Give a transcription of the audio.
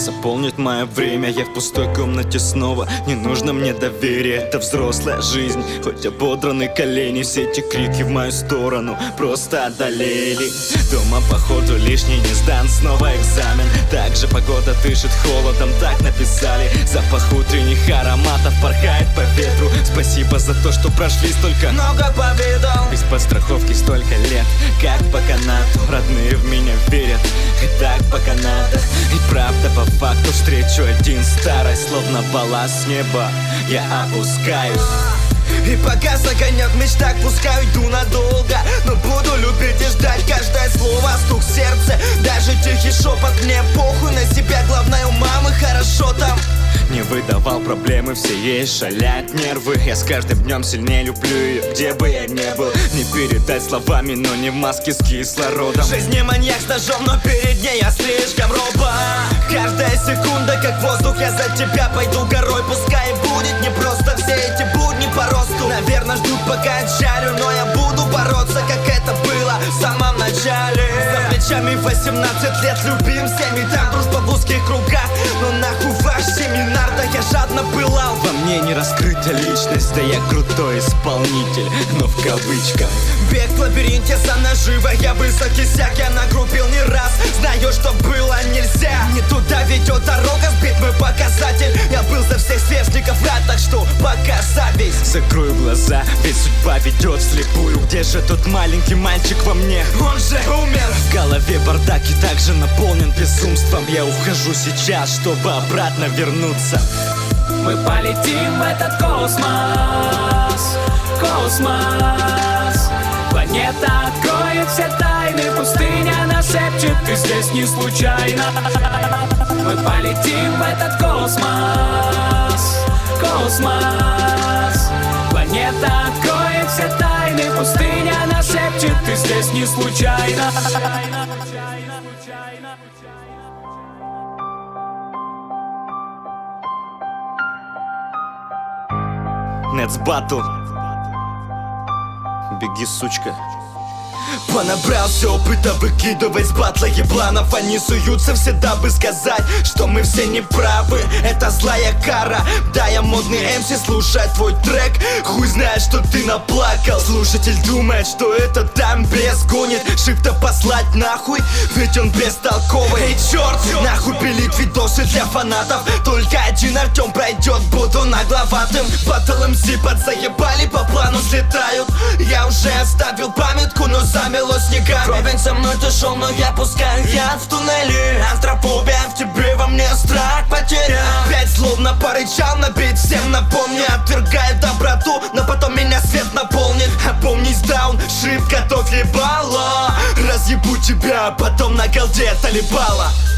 заполнит мое время. Я в пустой комнате снова, не нужно мне доверие. Это взрослая жизнь, хоть ободраны колени. Все эти крики в мою сторону просто одолели. Дома походу лишний не сдан, снова экзамен. Также погода дышит холодом, так написали. Запах утренних ароматов порхает по ветру. Спасибо за то, что прошли столько, много повидал. Без подстраховки столько лет, как по канату. Родные в меня верят, и так пока надо. И правда по факту встречу один старый, словно вала с неба я опускаюсь. И пока загонят в мечтах, пускай уйду надолго, но буду любить и ждать каждое слово, стук сердца. Даже тихий шепот, мне похуй на себя, главное у мамы хорошо там. Не выдавал проблемы, все есть, шалят нервы. Я с каждым днем сильнее люблю ее, где бы я ни был. Не передать словами, но не в маске с кислородом. Жизнь не маньяк с ножом, но перед ней я слишком робот. Каждая секунда как воздух, я за тебя пойду горой. Пускай будет не просто все эти будни по росту. Наверное ждут пока отчалю, но я буду бороться, как это было в самом начале. За плечами 18 лет, любим всеми, там дружба в узких кругах. Но нахуй ваш семинар, да я жадно пылал. Во мне не раскрыта личность, да я крутой исполнитель, но в кавычках. Бег в лабиринте за наживой, я высокий сяк, я нагрубил не раз. Знаю, что было нельзя, не туда ведет дорога, сбит мой показатель. Я был за всех сверстников рад, так что пока зависть. Закрою глаза, ведь судьба ведет вслепую. Где же тот маленький мальчик во мне? Он же умер. В голове бардак и также наполнен безумством. Я ухожу сейчас, чтобы обратно вернуться. Мы полетим в этот космос, космос. Планета откроет все тайны, пустыня нас шепчет, ты здесь не случайно. Мы полетим в этот космос, космос. Планета откроет все тайны, пустыня нас шепчет, ты здесь не случайно. Нетс Батл. Беги, сучка. Понабрался опыта выкидывать с батла ебланов. Они суются все, дабы сказать, что мы все неправы. Это злая кара. Да, я модный MC, слушай твой трек. Хуй знает, что ты наплакал. Слушатель думает, что это там бес гонит. Шифта послать нахуй, ведь он бестолковый. Эй, черт, нахуй пилит видосы для фанатов. Только один Артем пройдет, буду нагловатым. Батл MC подзаебали, по плану слетают. Я уже оставил памятку, но замело снегами. Ровень со мной ты шел, но я пускаю яд в туннеле. Антрофобия в тебе, во мне страх потерял. Опять словно порычал, набить всем напомни. Отвергаю доброту, но потом меня свет наполнит. Опомнись, даун, шип, готов ебало. Разъебу тебя, а потом на голде талибала.